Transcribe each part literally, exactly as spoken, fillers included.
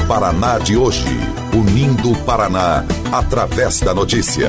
Paraná de hoje. Unindo o Paraná através da notícia.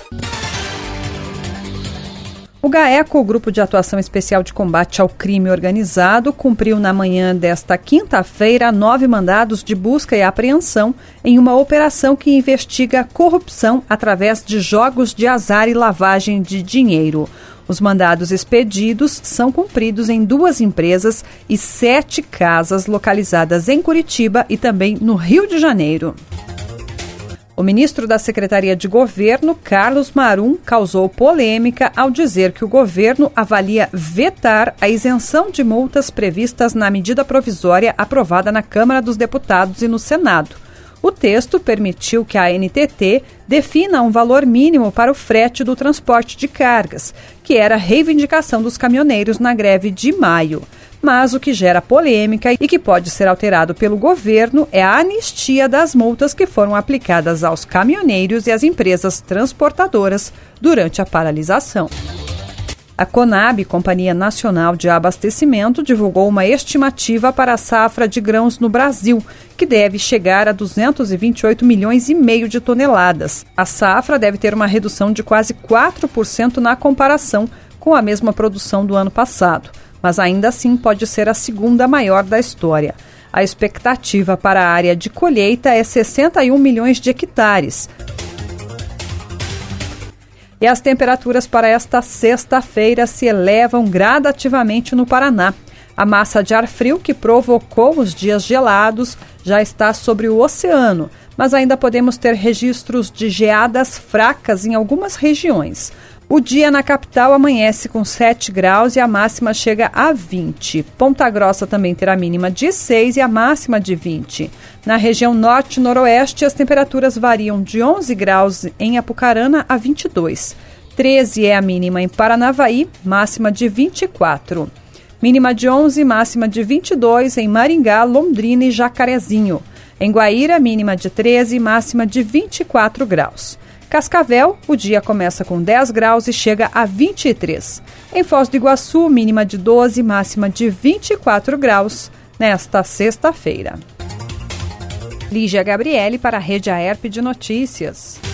O GAECO, o Grupo de Atuação Especial de Combate ao Crime Organizado, cumpriu na manhã desta quinta-feira nove mandados de busca e apreensão em uma operação que investiga corrupção através de jogos de azar e lavagem de dinheiro. Os mandados expedidos são cumpridos em duas empresas e sete casas localizadas em Curitiba e também no Rio de Janeiro. O ministro da Secretaria de Governo, Carlos Marum, causou polêmica ao dizer que o governo avalia vetar a isenção de multas previstas na medida provisória aprovada na Câmara dos Deputados e no Senado. O texto permitiu que a A N T T defina um valor mínimo para o frete do transporte de cargas, que era a reivindicação dos caminhoneiros na greve de maio. Mas o que gera polêmica e que pode ser alterado pelo governo é a anistia das multas que foram aplicadas aos caminhoneiros e às empresas transportadoras durante a paralisação. A Conab, Companhia Nacional de Abastecimento, divulgou uma estimativa para a safra de grãos no Brasil, que deve chegar a duzentos e vinte e oito milhões e meio de toneladas. A safra deve ter uma redução de quase quatro por cento na comparação com a mesma produção do ano passado, mas ainda assim pode ser a segunda maior da história. A expectativa para a área de colheita é sessenta e um milhões de hectares. E as temperaturas para esta sexta-feira se elevam gradativamente no Paraná. A massa de ar frio que provocou os dias gelados já está sobre o oceano, mas ainda podemos ter registros de geadas fracas em algumas regiões. O dia na capital amanhece com sete graus e a máxima chega a vinte. Ponta Grossa também terá a mínima de seis e a máxima de vinte. Na região norte e noroeste, as temperaturas variam de onze graus em Apucarana a vinte e dois. treze é a mínima em Paranavaí, máxima de vinte e quatro. Mínima de onze, máxima de vinte e dois em Maringá, Londrina e Jacarezinho. Em Guaíra, mínima de treze, máxima de vinte e quatro graus. Cascavel, o dia começa com dez graus e chega a vinte e três. Em Foz do Iguaçu, mínima de doze, máxima de vinte e quatro graus nesta sexta-feira. Lígia Gabriele para a Rede Aerp de Notícias.